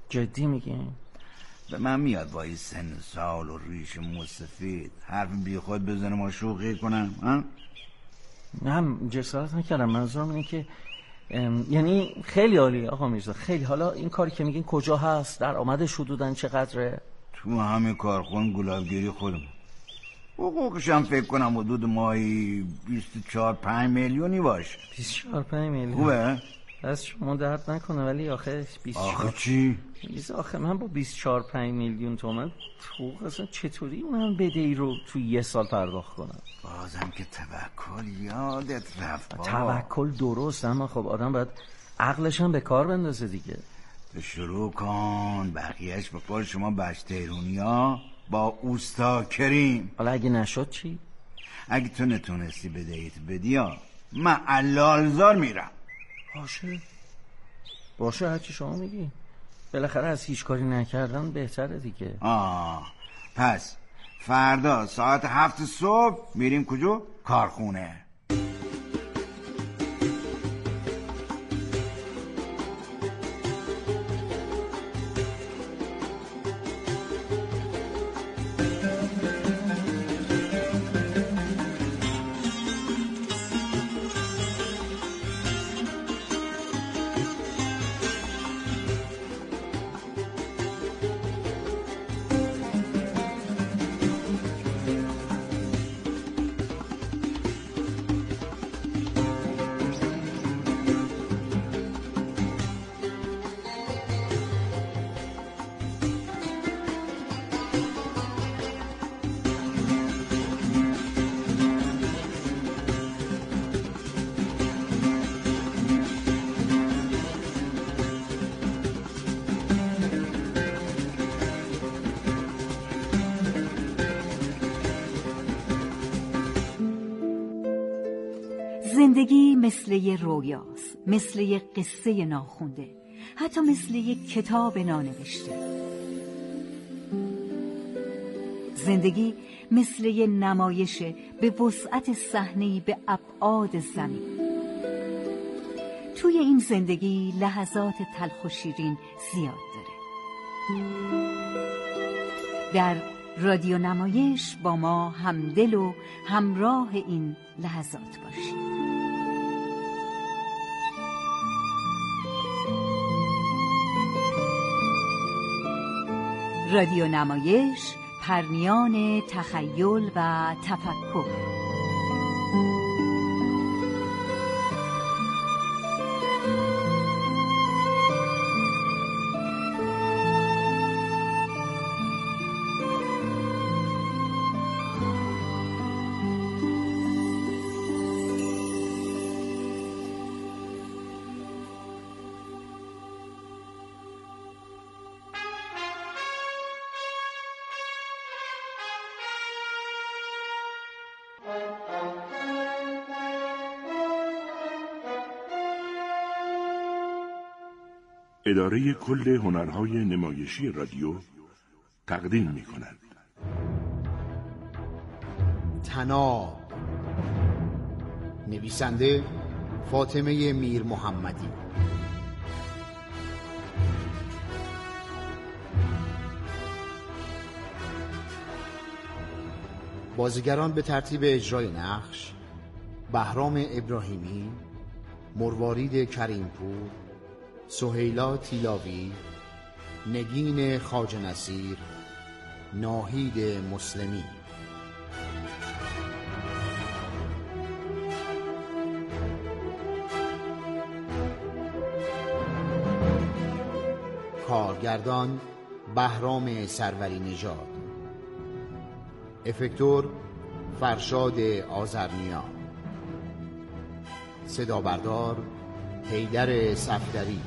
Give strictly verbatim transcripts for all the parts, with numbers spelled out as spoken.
جدی میگی؟ به من میاد با این سن سال و ریش موسفید حرف بی خود بزنه ما شوخی کنم ها؟ نه جسارت نکردم، منظورم اینه که یعنی خیلی عالی آقا میرزا، خیلی. حالا این کاری که میگین کجا هست؟ درآمدش حدوداً چقدره؟ تو همه کارخون گلابگیری خودم. حقوقش هم فکر کنم حدود ماهی بیست و چهار پنج میلیونی باشه. بیست و چهار پنج میلیون خوبه؟ دست شما درد نکنه، ولی آخه بیست و چهار آخه چی؟ آخه من با بیست و چهار پنج میلیون تومن حقوق اصلا چطوری اونم بدهی رو تو یه سال پرداخت کنم؟ بازم که توکل یادت رفت بابا. توکل درست، اما خب آدم باید عقلش هم به کار بندازه دیگه. تو شروع کن، بقیهش به قول شما بشتیرونی ها با اوستا کریم. حالا اگه نشد چی؟ اگه تو نتونستی بدهیت بدی ها من علالزار میرم. باشه باشه هرچی شما میگی، بالاخره از هیچ کاری نکردن بهتره دیگه. آه پس فردا ساعت هفت صبح میریم کجا؟ کارخونه. زندگی مثل یه رویاست، مثل یه قصه ناخونده، حتی مثل یه کتاب نانوشته. زندگی مثل یه نمایش به وسعت صحنه‌ای به ابعاد زمین. توی این زندگی لحظات تلخ و شیرین زیاد داره. در رادیو نمایش با ما همدل و همراه این لحظات باشید. رادیو نمایش، پرنیان تخیل و تفکر. اداره کل هنرهای نمایشی رادیو تقدیم می کند. طناب، نویسنده فاطمه میر محمدی، بازیگران به ترتیب اجرای نقش: بهرام ابراهیمی، مروارید کریمپور، سهیلا تیلاوی، نگین خواجه نصیر، ناهید مسلمی. کارگردان بهرام سروری نژاد، افکتور فرشاد آذرنیا، صدا بردار حیدر صفدری،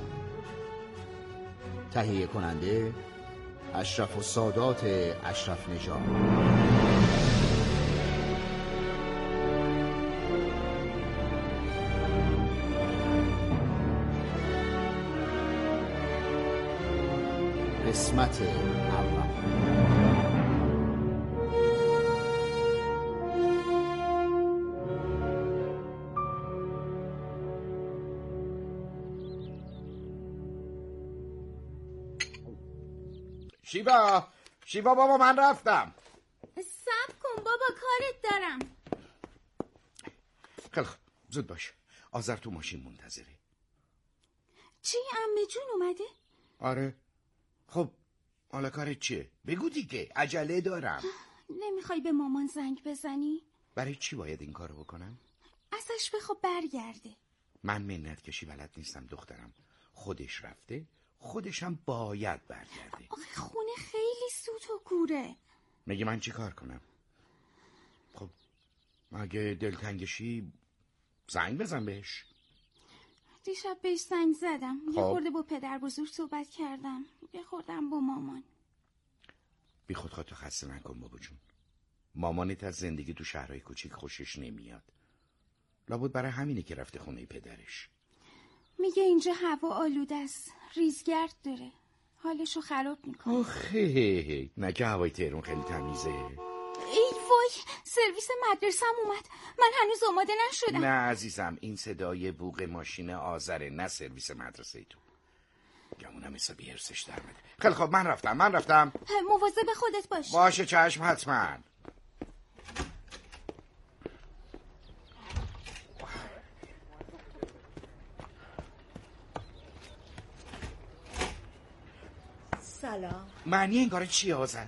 تهیه کننده اشرف السادات اشرف نژاد. قسمت اول. شیوا شیوا بابا من رفتم. صبر کن بابا کارت دارم. خیلی خوب زود باش، آذر تو ماشین منتظره. چی عمه جون اومده؟ آره. خب حالا کارت چیه؟ بگو دیگه، عجله دارم. نمیخوای به مامان زنگ بزنی؟ برای چی باید این کارو بکنم؟ ازش بخوا برگرده. من منت کشی بلد نیستم دخترم. خودش رفته، خودش هم باید برگرده. آخه خونه خیلی سوت و کوره. میگه من چی کار کنم؟ خب اگه دلتنگشی زنگ بزن بهش. دیشب بهش زنگ زدم. خب. یه خورده با پدر بزرگ صحبت کردم، یه خوردم با مامان. بی خود خودتو خسته نکن بابا جون. مامانت از زندگی تو شهرهای کوچیک خوشش نمیاد. لابد برای همینه که رفته خونه پدرش. میگه اینجا هوا آلوده است، ریزگرد داره، حالشو خراب میکنه. آخه نه که هوای تهران خیلی تمیزه. ای وای، سرویس مدرسم اومد، من هنوز آماده نشدم. نه عزیزم، این صدای بوق ماشین آذره، نه سرویس مدرسه تو. گمونم حسابی هرسش در مده. خیلی خب من رفتم من رفتم مواظب خودت باش. باشه چشم حتما. سلام. معنی این کار چیه آذر؟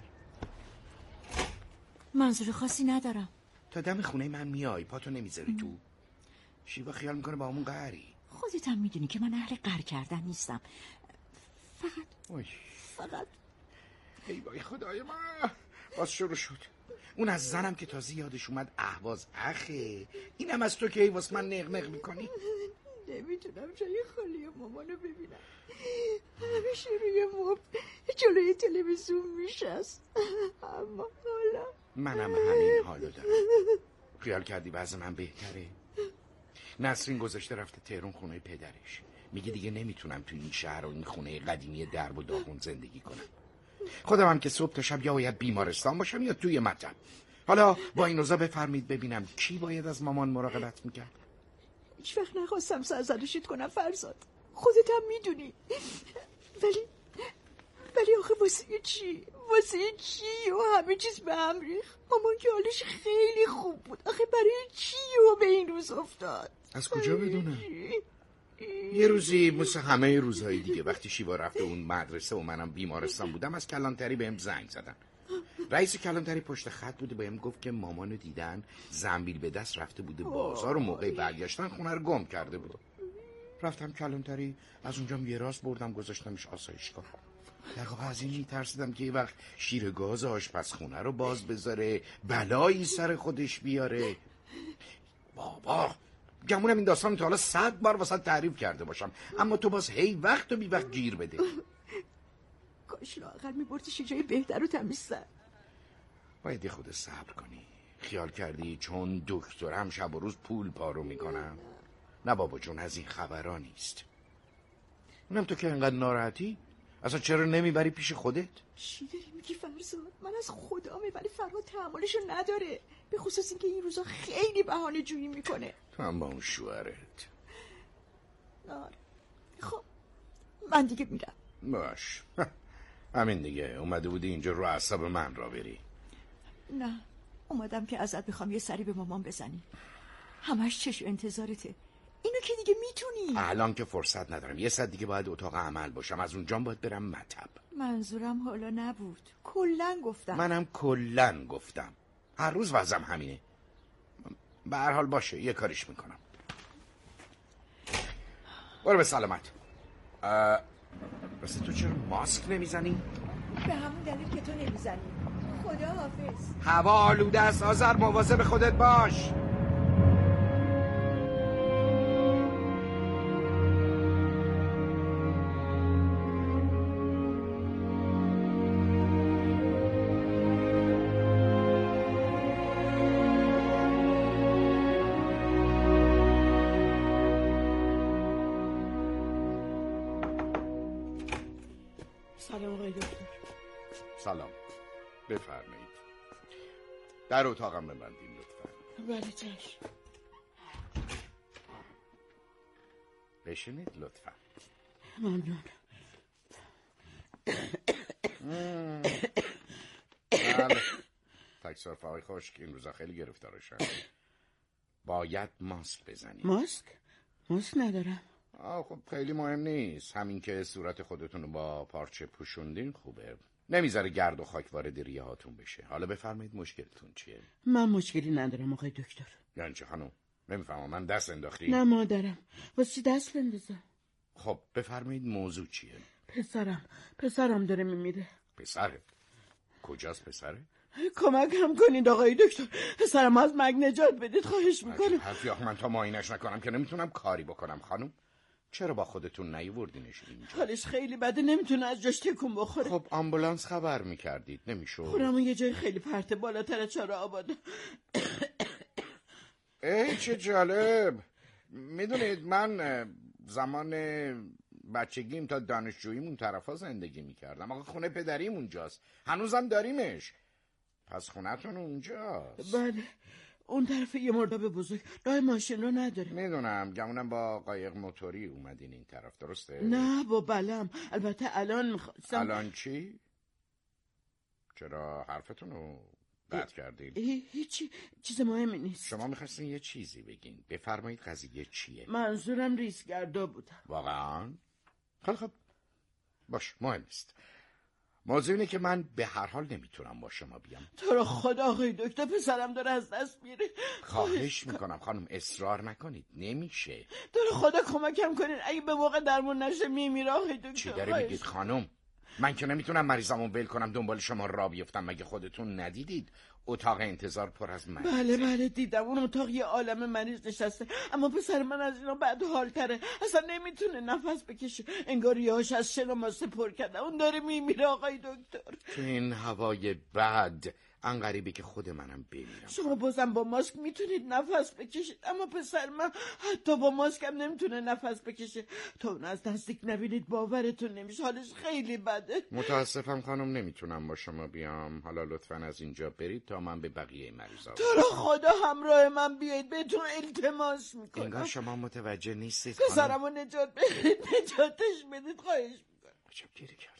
منظور خاصی ندارم. تا دم خونه من میای پاتو نمیذاری تو؟ شیوا خیال میکنه با همون قهری. خودت هم میدونی که من اهل قهر کردن نیستم. فقط اوی. فقط ای وای خدای من، باز شروع شد. اون از زنم که تازه یادش اومد اهواز اخه، اینم از تو که ای واس من نق نق میکنی. نمیتونم جای خالی مامانو ببینم. همیشه روی مبل جلوی تلویزیون میشست. اما حالا منم همین حالو دارم. خیال کردی وضع من بهتره؟ نسرین گذاشته رفته تهران خونه پدرش. میگه دیگه نمیتونم تو این شهر و این خونه قدیمی درب و داغون زندگی کنم. خودم هم که صبح تا شب یا باید بیمارستان باشم یا توی مطب. حالا با این روزا بفرمید ببینم کی باید از مامان مراقبت میکرد؟ هیچ وقت نخواستم سرزنشیت کنم فرزاد، خودت هم میدونی. ولی ولی آخه واسه چی؟ واسه چی؟ و همه چیز به هم ریخت. مامان که حالش خیلی خوب بود، آخه برای چی و به این روز افتاد؟ از کجا بدونم؟ یه روزی مثل همه روزهای دیگه وقتی شیوا رفته اون مدرسه و منم بیمارستان بودم از کلانتری بهم زنگ زدن. رئیس کلانتری پشت خط بوده، بهم گفت که مامانو دیدن زنبیل به دست رفته بوده بازار و موقع برگشتن خونه رو گم کرده بود. رفتم کلانتری، از اونجا یه راست بردم گذاشتمش آسایشگاه. در واقع از این میترسیدم که یه وقت شیر گاز آشپزخونه رو باز بذاره، بلایی سر خودش بیاره. بابا گمونم این داستان تا حالا صد بار واسه تعریف کرده باشم، اما تو باز هی وقت و بی وقت گیر بده. کاش لااقل میبردیش جای بهتر و تمیزتر. باید یه خود صبر کنی. خیال کردی چون دکترم شب و روز پول پارو میکنم؟ نه بابا جون، از این خبرها نیست. اونم تو که انقدر ناراحتی اصلا چرا نمیبری پیش خودت؟ چی داری میگی فرزاد؟ من از خدامه، ولی فرهاد تحملشو نداره، به خصوص اینکه این روزا خیلی بهانه جویی میکنه. تو هم با اون شوهرت. آره خب من دیگه میرم. باش همین دیگه، اومده بودی اینجا رو اعصاب من را بری. نه اومدم که ازت بخوام یه سری به مامان بزنی. همش چش انتظارته، اینو که دیگه میتونی. الان که فرصت ندارم، یه ساعت دیگه باید اتاق عمل باشم، از اونجا باید برم مطب. منظورم حالا نبود، کلن گفتم. منم کلن گفتم، هر روز وضعم همینه. به هر حال باشه یه کاریش میکنم. برو به سلامت. راستی تو چرا ماسک نمیزنی؟ به همون دلیل که تو نمیزنی. خدا حافظ. هوا آلوده است آذر، مواظب خودت باش. سلام آقای دکتر. سلام، بفرمایید. در اتاقم ببندیم لطفا. بله چشم. بشینید لطفا. ممنون. بله تکسار فقای خشک این روزا خیلی گرفتارشن. باید ماسک بزنی. ماسک؟ ماسک ندارم. آه خب خیلی مهم نیست، همین که صورت خودتون رو با پارچه پوشوندین خوبه، نمیذاره گرد و خاک وارد ریه هاتون بشه. حالا بفرمایید مشکلتون چیه؟ من مشکلی ندارم آقای دکتر. یعنی چه خانم؟ نمیفهمم. من دست انداختی؟ نه مادرم. واسه چی دست بندازم؟ خب بفرمایید موضوع چیه؟ پسرم پسرم داره میمیره. پسره؟ کجاست پسره؟ کمکم کنید آقای دکتر، پسرم از مرگ نجات بدید خواهش میکنم. حرفی آخ من تا معاینش نکنم که نمیتونم کاری بکنم. خانم چرا با خودتون نیوردینش اینجا؟ حالش خیلی بده، نمیتونه از جاش تکون بخوره. خب آمبولانس خبر میکردید نمیشد؟ خونمون یه جای خیلی پرته بالاتر از چهار آباده. ای چه جالب. میدونید من زمان بچگیم تا دانشجوییمون طرفا زندگی میکردم. آقا خونه پدریم اونجاست، هنوزم داریمش. پس خونتون اونجاست؟ بله اون طرف یه مرداب بزرگ، راه ماشین رو نداره. میدونم گمونم با قایق موتوری اومدین این طرف، درسته؟ نه با بلم. البته الان میخواستم. الان چی؟ چرا حرفتون رو قطع کردین؟ هیچی، چیز مهمی نیست. شما میخواستین یه چیزی بگین، بفرمایید قضیه چیه؟ منظورم ریسگردا بودم. واقعا؟ خیلی خب باش، مهم نیست. موضوع اینه که من به هر حال نمیتونم با شما بیام. تو رو خدا آقای دکتر پسرم داره از دست میره. خواهش میکنم خانم اصرار نکنید، نمیشه. تو رو خدا کمکم کنین، اگه به موقع درمون نشه میمیره آقای دکتر. چی داری میگید خانم؟ من که نمیتونم مریضمو ول کنم دنبال شما را بیفتم. مگه خودتون ندیدید اتاق انتظار پر از مریض؟ بله بله دیدم، اون اتاق یه عالم مریض نشسته، اما پسر من از اینا بد حال تره، اصلا نمیتونه نفس بکشه، انگار ریهاش از شن و ماسه پر کرده، اون داره میمیره آقای دکتر. تو این هوای بد انقریبه که خود منم بمیرم. شما بازم با ماسک میتونید نفس بکشید، اما پسر من حتی با ماسک هم نمیتونه نفس بکشه. تا اون از نزدیک نبینید باورتون نمیشه، حالش خیلی بده. متاسفم خانم نمیتونم با شما بیام. حالا لطفاً از اینجا برید تا من به بقیه مریضا. تو رو خدا همراه من بیایید، بهتون التماس میکنم. انگار شما متوجه نیستید پسرمو نجات بدید، نجاتش بدید خواهش میکنم. عجب گیری کردیم.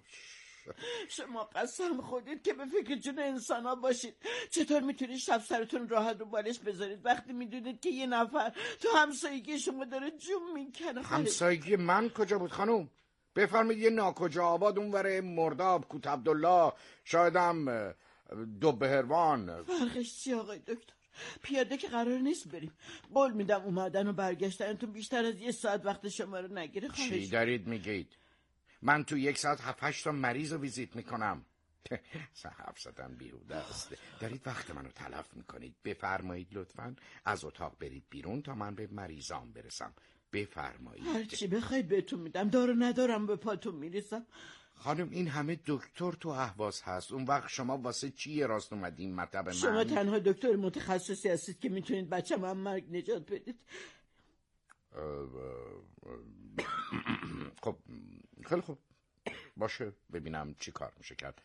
شما قسم خودید که به فکر جون انسان ها باشید. چطور میتونید شب سرتون راحت رو بالش بذارید وقتی میدونید که یه نفر تو همسایگی شما داره جون میکنه؟ همسایگی من کجا بود خانم؟ بفرمید یه ناکجا آباد اونور مرداب، کوت عبدالله، شایدم دو بهروان. فرقش چی آقای دکتر؟ پیاده که قرار نیست بریم. قول میدم اومدن و برگشتنتون بیشتر از یه ساعت وقت شما رو نگیره. چی دارید میگید؟ من تو یک ساعت هفت هشت تا مریض رو ویزیت میکنم. حرف زدن بیهوده است. دارید وقت منو تلف میکنید. بفرمایید لطفاً از اتاق برید بیرون تا من به مریضام برسم. بفرمایید. هر چی بخواید بهتون میدم، دارو ندارم به پاتون میرسم. خانم این همه دکتر تو اهواز هست، اون وقت شما واسه چی راست اومدین مطب من؟ شما تنها دکتر متخصصی هستید که میتونید بچه‌م هم مرگ نجات بدید. خب خیلی خوب باشه، ببینم چی کار میشه کرد.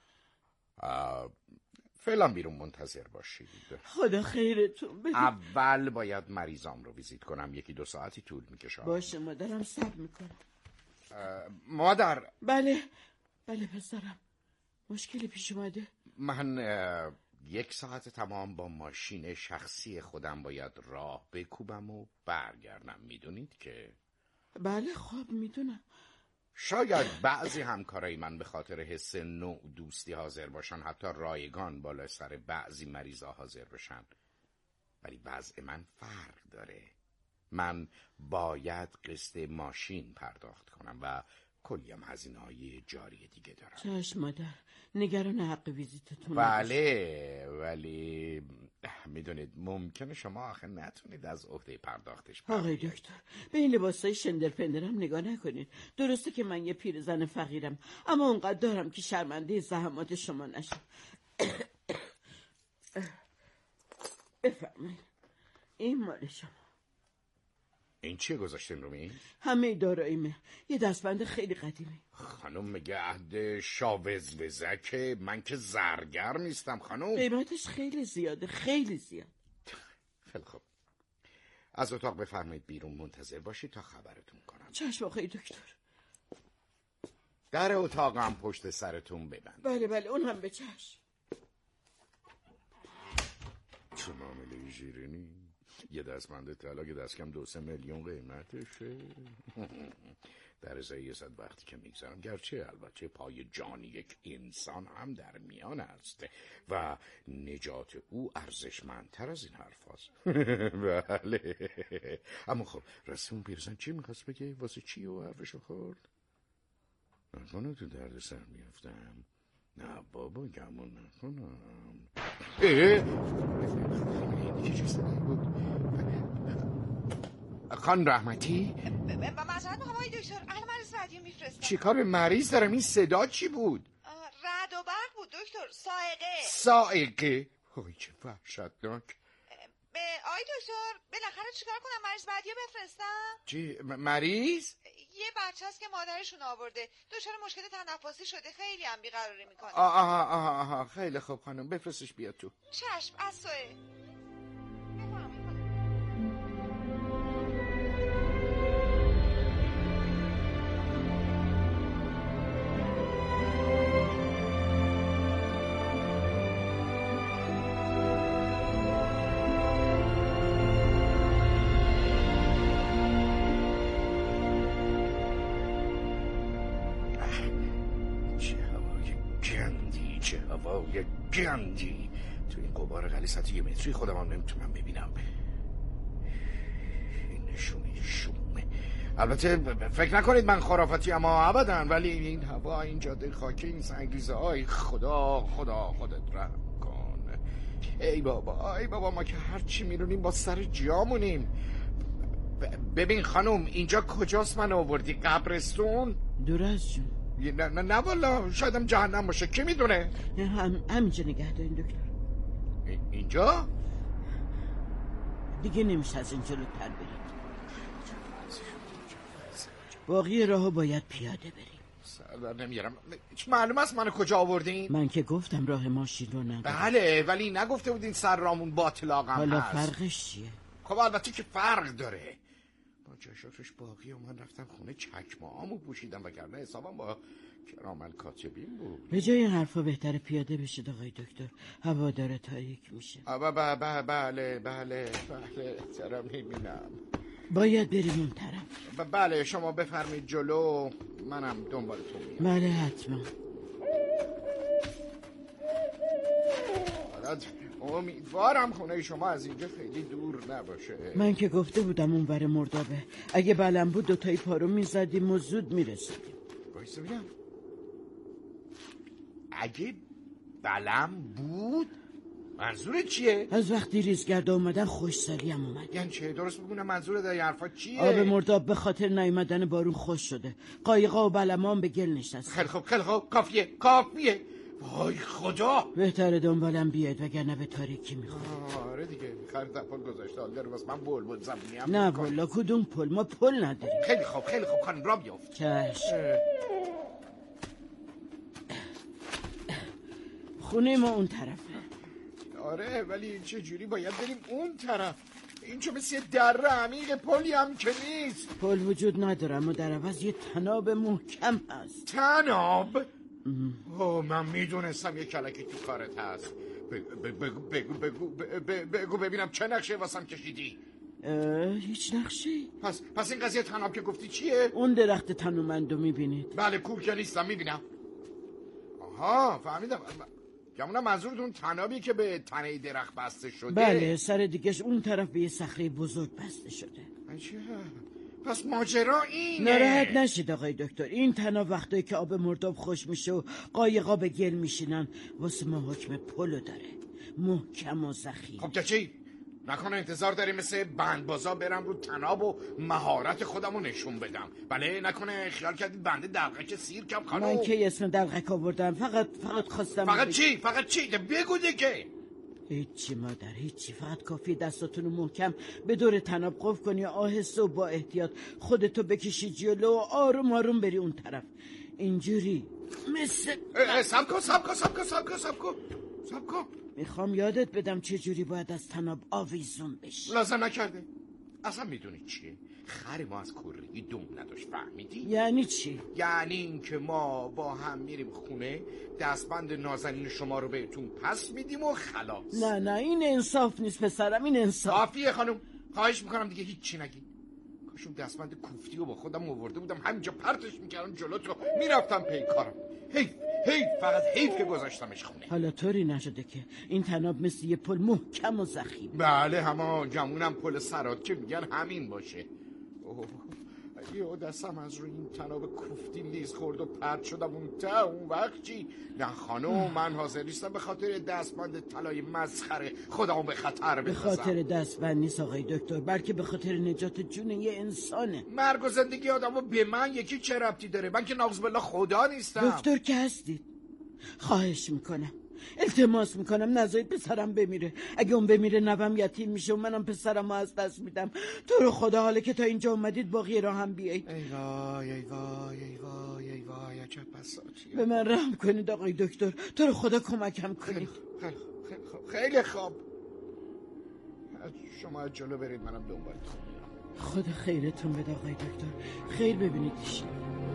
فعلا بیرون منتظر باشید. خدا خیرتون بده. اول باید مریضام رو ویزیت کنم، یکی دو ساعتی طول میکشه. باشه مادرم صبر میکنم. مادر. بله بله پسرم، مشکلی پیش اومده؟ من یک ساعت تمام با ماشین شخصی خودم باید راه بکوبم و برگردم، میدونید که؟ بله خب میدونم. شاید بعضی همکارای من به خاطر حس نوع دوستی حاضر باشن، حتی رایگان بالا سر بعضی مریضا حاضر بشن، ولی وضع من فرق داره. من باید قسط ماشین پرداخت کنم و کلیم هزینه‌های جاری دیگه دارم. چشم مادر، نگران حق ویزیتتون. بله ولی میدونید ممکنه شما آخه نتونید از عهده پرداختش بر آقای دکتر به این لباسای شندر پندرم نگاه نکنید. درسته که من یه پیرزن فقیرم، اما اونقدر دارم که شرمنده زحمات شما نشم. بفرمایید این مال شما. این چیه گذاشتین رو می؟ همه داراییمه، یه دستبند خیلی قدیمی. خانم مگه عهد شاوزوزکه؟ من که زرگر نیستم خانم. قیمتش خیلی زیاده، خیلی زیاد. خیلی خوب، از اتاق بفرمایید بیرون منتظر باشید تا خبرتون کنم. چشم آقای دکتر. در اتاقم پشت سرتون ببند. بله بله اون هم به چشم. چه معامله شیرینی. یه دستمند طلا که دست کم دو سه میلیون قیمتشه. در ازای یه صد وقتی که میگذارم، گرچه البته پای جان یک انسان هم در میان است و نجات او ارزشمندتر از این حرف هست. بله. اما خب رسمون پیرزن چی میخواست بگه؟ واسه چی و حرفشو خورد؟ نکنه تو درد سر میفتم. نه بابا گمون نکنم. اه این دیگه چیست بود؟ خان رحمتی؟ معذرت میخوام آقای دکتر، اهل مریض رادیو میفرستم. چی کار به مریض دارم؟ این صدا چی بود؟ رعد و برق بود دکتر. سائقه. سائقه؟ اوه چه وحشتناک. آقای دکتر بالاخره چیکار کنم؟ مریض رادیو بفرستم؟ چی مریض؟ یه بچه هست که مادرشون آورده، دچار مشکل تنفسی شده، خیلی هم بیقراری میکنه. آها آها آها خیلی خوب خانم، بفرستش بیاد تو. چشم از سوه. گندی تو این قبار غلیظت یه متری خودم هم نمیتونم ببینم. این نشونه شومه. البته فکر نکنید من خرافتی اما ابدا، ولی این هوا، این جاده خاکی، این سنگریزه های، خدا خدا خودت رحم کن. ای بابا ای بابا ما که هرچی میرونیم با سر جامونیم. ببین خانم اینجا کجاست من آوردی؟ قبرستون؟ دور از جون. نه نه نه والا شاید هم جهنم باشه، کی میدونه؟ هم همینجا نگه دارین دکتر. اینجا؟ دیگه نمیشه از این جلوتر برید. باقی راهو باید پیاده بریم. سر نمیارم. معلوم است منو کجا آوردین؟ من که گفتم راه ماشین رو ندارم. بله ولی نگفته بودین سر رامون باطلاقم حالا هست. فرقش چیه؟ خب البته که فرق داره. با جاشاتش باقی و من رفتم خونه چکمه آمو پوشیدم وگرنه حسابم با کرامل کاتبین بود. به جای این حرفا بهتره پیاده بشید آقای دکتر، هوا داره تاریک میشه. بله بله بله بله چرا میبینم. باید بریم اون طرف. بله شما بفرمایید جلو، منم دنبالتون میام. بله حتما. امیدوارم خونه شما از اینجا خیلی دور نباشه. من که گفته بودم اون ور مردابه، اگه بلم بود دوتایی پارو میزدیم و زود میرسیدیم. بایسته بگم اگه بلم بود منظور چیه؟ از وقتی ریزگردا اومدن خوشسالی هم اومد. یعنی چه؟ درست بگونم منظور در حرفا چیه؟ آب مرداب به خاطر نیومدن بارون خوش شده، قایقا و بلمان به گل نشسته. خیلی خوب خیلی خوب کافیه کافیه. وای خدا بهتره دنبالم بیاید وگرنه به تاریکی میخوام. آره دیگه خرد پل گذاشته حال داره واسه من بول بول زمینی هم نه والا کدوم پل؟ ما پل نداریم. خیلی خوب خیلی خوب خانم را بیافت. چشم. خونه ما اون طرفه. آره ولی چه جوری باید بریم اون طرف؟ این چه مثل دره عمیق، پلی هم که نیست. پل وجود نداره اما در عوض یه تناب محکم هست. تناب؟ اوه من میدونستم یه کلکی تو کارت هست. بگو بگو بگو بگو بگو ببینم چه نقشه واسم کشیدی؟ هیچ نقشی. پس پس این قضیه تناب که گفتی چیه؟ اون درخت تنومندو میبینید؟ بله کور که نیستم میبینم. آها فهمیدم. گمونم منظورتون تنابی که به تنه درخت بسته شده؟ بله سر دیگهش اون طرف به یه صخره بزرگ بسته شده. چه؟ پس ماجرا اینه. ناراحت نشید آقای دکتر، این تناب وقتایی که آب مرداب خوش میشه و قایقا به گل میشینن واسه ما حکم پلو داره، محکم و ضخیم. خب که چی؟ نکنه انتظار داری مثل بندبازا برم رو تناب و مهارت خودمو نشون بدم؟ بله نکنه خیال کردید بنده دلقک سیرکم خانم؟ من که اسم دلقک آوردم، فقط فقط خواستم فقط بگ... چی؟ فقط چی؟ بگو دیگه. هیچی مادر هیچی، فقط کافی دستاتونو محکم به دور تناب قفل کنی، آهسته و با احتیاط خودتو بکشی جلو و آروم آروم بری اون طرف. اینجوری مثل سب کن سب کن سب کن سب کن سب کن سب کن. میخوام یادت بدم چه جوری باید از تناب آویزون بشی. لازم نکرده. اصلا میدونی چیه؟ خر ما از کره دم نداشت، فهمیدی؟ یعنی چی؟ یعنی این که ما با هم میریم خونه، دستبند نازنین شما رو بهتون پس میدیم و خلاص. نه نه این انصاف نیست پسرم، این انصاف. کافیه خانم، خواهش میکنم دیگه هیچ چی نگی. کاشون دستبند کوفتی رو با خودم آورده بودم همینجا پرتش میکردم جلو تو میرفتم پی کارم. حیف حیف فقط حیف که گذاشتمش خونه. حالا طوری نشده که این تناب مثل یه پل محکم و ضخیم؟ بله همه گمونم پل سرات که میگن همین باشه. اوه یه دستم از روی این تناب کوفتی لیز خورد و پرد شدم اون تا اون وقت چی؟ نه خانم من حاضر نیستم به خاطر دستبند طلای مسخره خودمو به خطر بندازم. به خاطر دستبند نیست آقای دکتر، بلکه به خاطر نجات جون یه انسانه. مرگ و زندگی آدمو به من یکی چه ربطی داره؟ من که نعوذ بالله خدا نیستم. دکتر که هستید، خواهش میکنم التماس میکنم نذارید پسرم بمیره. اگه اون بمیره نوام یتیم میشه و منم پسرمو از دست میدم. تو رو خدا حاله که تا اینجا اومدید باقی راه هم بیایید. ای وای ای وای ای وای ای وای عجب بساطیه. به من رحم کنید آقای دکتر، تو رو خدا کمکم کنید. خیلی خیلی خوب خیلی خوب. شما از جلو برید منم دنبالتون میام. خدا خیرتون بده آقای دکتر، خیر ببینید ایشون.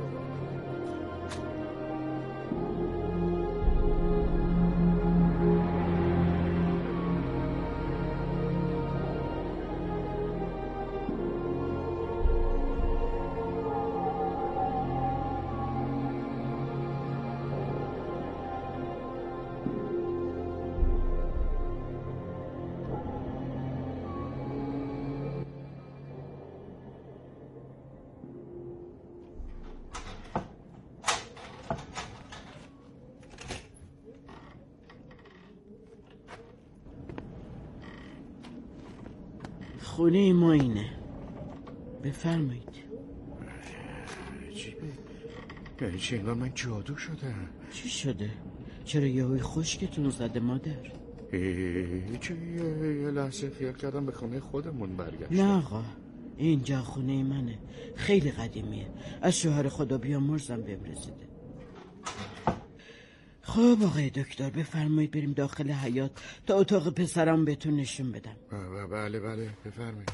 خونه ما اینه، بفرمایید. یعنی چه انگار من جادو شدم؟ چی شده؟ چرا یهوی خشکتون زده مادر؟ چه یه لحظه خیال کردم به خونه خودمون برگشت. نه آقا اینجا خونه منه، خیلی قدیمیه، از شوهر خدا بیامرزم بهم رسیده. خب آقای دکتر بفرمایید بریم داخل حیاط تا اتاق پسرم بهتون نشون بدم. بله بله بفرمایید.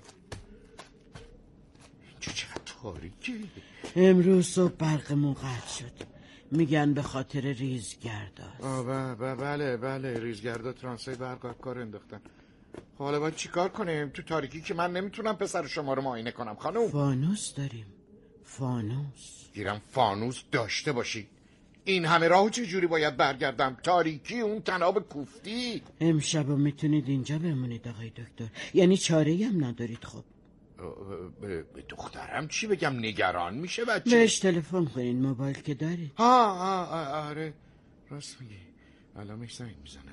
چه چقدر تاریکی. امروز صبح برقمون قطع شد، میگن به خاطر ریزگرداست. آه بله بله ریزگردا ترانسای برق کار انداختن. حالا باید چی کار کنیم تو تاریکی که من نمیتونم پسر شما رو معاینه کنم خانم؟ فانوس داریم، فانوس. گیرم فانوس داشته باشی. این همه راهو چه جوری باید برگردم؟ تاریکی، اون تناب کوفتی. امشب میتونید اینجا بمونید آقای دکتر، یعنی چاره‌ای هم ندارید. خب به دخترم چی بگم؟ نگران میشه بچه. بهش تلفن کنین، موبایل که دارید. ها ها آره راست میگی، الان میش زنگ میزنم.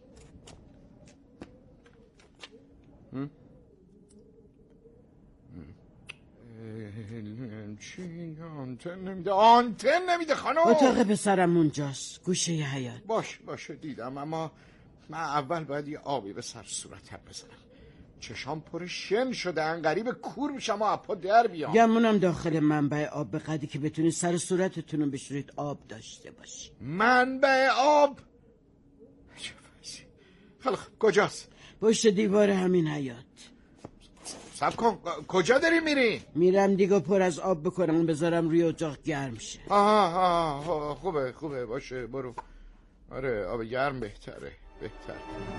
چی آنتن نمیده؟ آنتن نمیده خانم. اتاق پسرم اونجاست، گوشه ی حیاط. باش باشه دیدم، اما من اول باید یه آبی به سر صورتم بزنم. چشام پر شن شده، انقریب کور میشم و اپا در بیام. گمونم داخل منبع آب بقدی که بتونید سر صورتتون رو بشورید آب داشته باشی. منبع آب؟ خیلی خوب کجاست؟ پشت دیوار همین حیاط. صبر کن، کجا داری میری؟ میرم دیگه پر از آب بکنم بذارم روی اجاق گرم شه. آها آها خوبه خوبه باشه برو. آره آب گرم بهتره بهتر.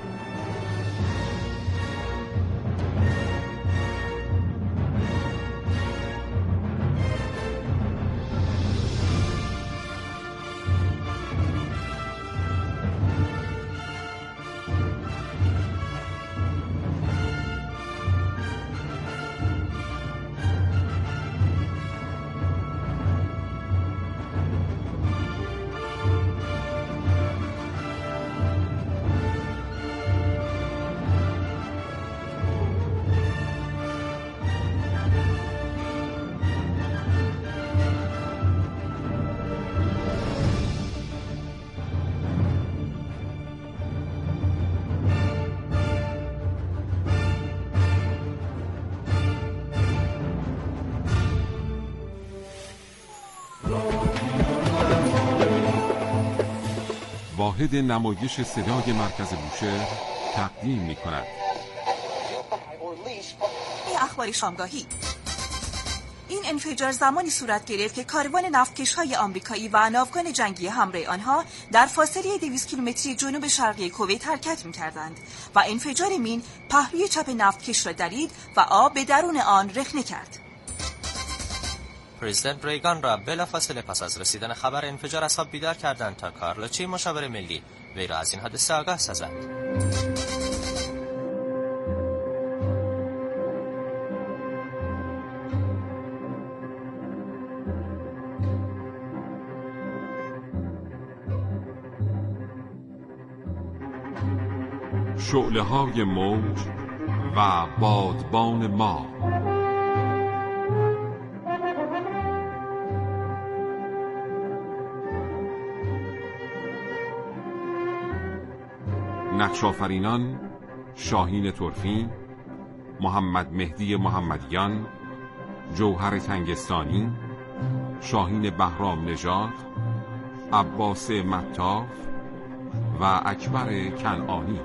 واحد نمایش صدای مرکز بوشهر تقدیم می کند اخباری شامگاهی این انفجار زمانی صورت گرفت که کاروان نفتکش‌های آمریکایی و ناوگان جنگی همراه آنها در فاصله دویست کیلومتری جنوب شرقی کویت حرکت می‌کردند و انفجار مین پهلوی چپ نفتکش را درید و آب به درون آن رخنه کرد. پرزیدنت ریگان را بلافاصله پس از رسیدن خبر انفجار از خواب بیدار کردند تا کارلوچی مشاور ملی وی را از این حادثه آگاه سازند. شعله‌های موج و بادبان ما. نقش‌آفرینان: شاهین طرفی، محمد مهدی محمدیان، جوهر تنگستانی، شاهین بهرام نژاد، عباس مطاف و اکبر کنعانی.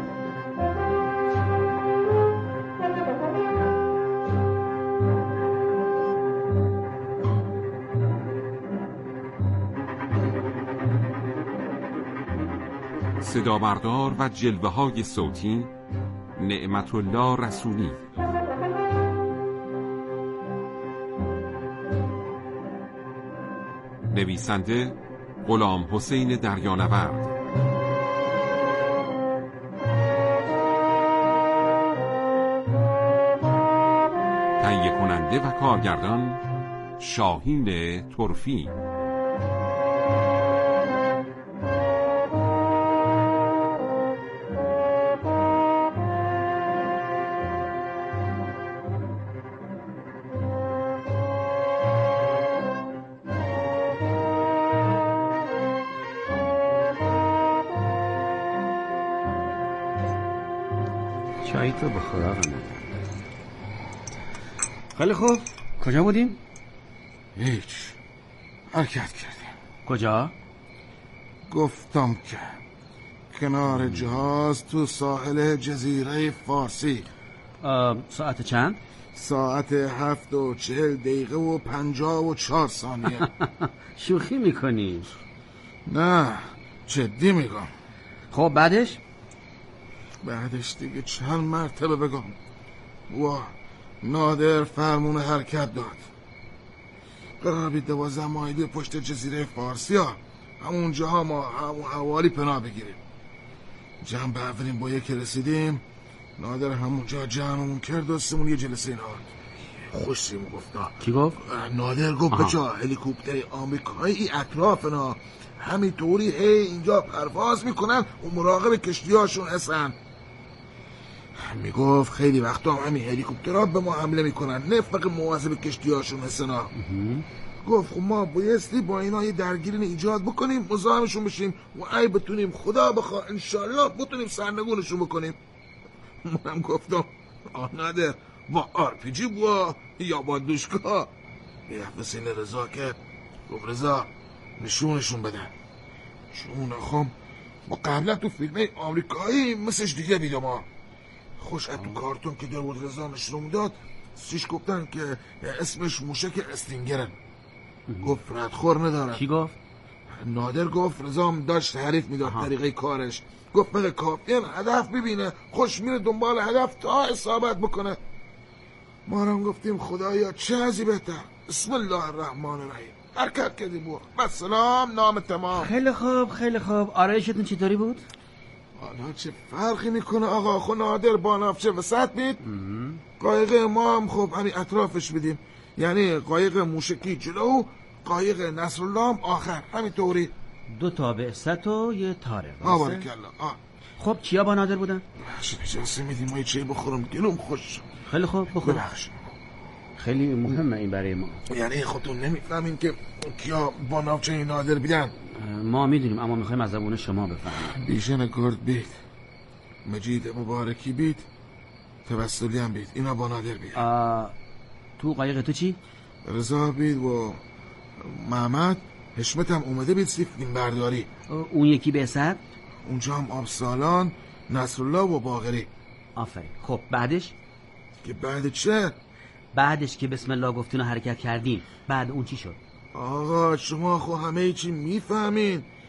صدابردار و جلوه‌های صوتی: نعمت الله رسولی. نویسنده: غلام حسین دریانورد. تهیه کننده و کارگردان: شاهین طرفی. چایی تو بخور آقا. خیلی خوب، کجا بودیم؟ هیچ، حرکت کردیم. کجا؟ گفتم که کنار جهاز تو ساحل جزیره فارسی. ساعت چند؟ ساعت هفت و چهل دقیقه و پنجاه و چهار ثانیه. شوخی میکنی؟ نه، جدی میگم. خب بعدش؟ بعدش دیگه چند مرتبه بگم. واه، نادر فرمون حرکت داد. قرار بید دوازده مایلی پشت جزیره فارسی ها همونجا ها ما همون حوالی پناه بگیریم. جمع بروریم با یکی رسیدیم. نادر همونجا جمعمون کرد و سمون یه جلسه اینا خوشیم گفتا. کی گفت؟ نادر گفت بچه هلیکوپتر آمریکایی اطرافنا همینطوری هی اینجا پرواز میکنن و مراقب کشتی هاشون هستن. میگفت خیلی وقتا هم همین هلیکوپترها به ما حمله میکنن، نه فقط مواظب کشتی هاشون هستن. گفت خب ما بایستی با اینا یه درگیری ایجاد بکنیم، مزاحمشون بشیم و ای بتونیم خدا بخواه انشالله بتونیم سرنگونشون بکنیم. منم گفتم آه نادر با آر پی جی با یا با دوشکا. یه حسین رضا که گفت رضا نشونشون بدن. چون نخوام ما قبلا تو فیلم آمریکایی مثلش دیگه دیدم ما. خوش تو کارتون که در بود رضا نشون داد سیش گفتن که اسمش موشک استینگرن. گفت ردخور ندارن. کی گفت؟ نادر گفت رضا هم داشت تعریف میداد طریقه کارش. گفت بله کاپتن هدف ببینه خوش میره دنبال هدف تا اصابت بکنه. ما هم گفتیم خدایا چه ازی بهتر. بسم الله الرحمن الرحیم حرکت کردیم بود. بس سلام نام تمام. خیلی خوب خیلی خوب. آرایشتون چطوری بود؟ حالا چه فرقی میکنه آقا؟ خود نادر با نافچه وسط بید، قایق ما هم خب همین اطرافش بدیم، یعنی قایق موشکی جلو، قایق نصرالله هم آخر، همین طوری. دو تا بعثت و یه تاره. آه بارکالله. آه خب چیا با نادر بودن؟ بخشید اجازه میدیم ما یه چی بخورم گلوم خوش. خیلی خوب بخور. ببخش. خیلی مهمه این برای ما. یعنی خودتون نمیفهمین که کیا با نافچه نادر بیدن؟ ما میدونیم اما میخوایم از زبون شما بفهمیم. بیشن گرد بید، مجید مبارکی بید، توسلی هم بید. اینا با نادر بید. تو قایق تو چی؟ رضا بید و محمد. حشمت هم اومده بید سیف فیلم برداری. اون یکی به سر؟ اونجا هم آبسالان، نصرالله و باقری. آفرین. خب بعدش؟ که بعد چه؟ بعدش که بسم الله گفتین و حرکت کردین بعد اون چی شد؟ آقا شما خو همه چی میفهمین.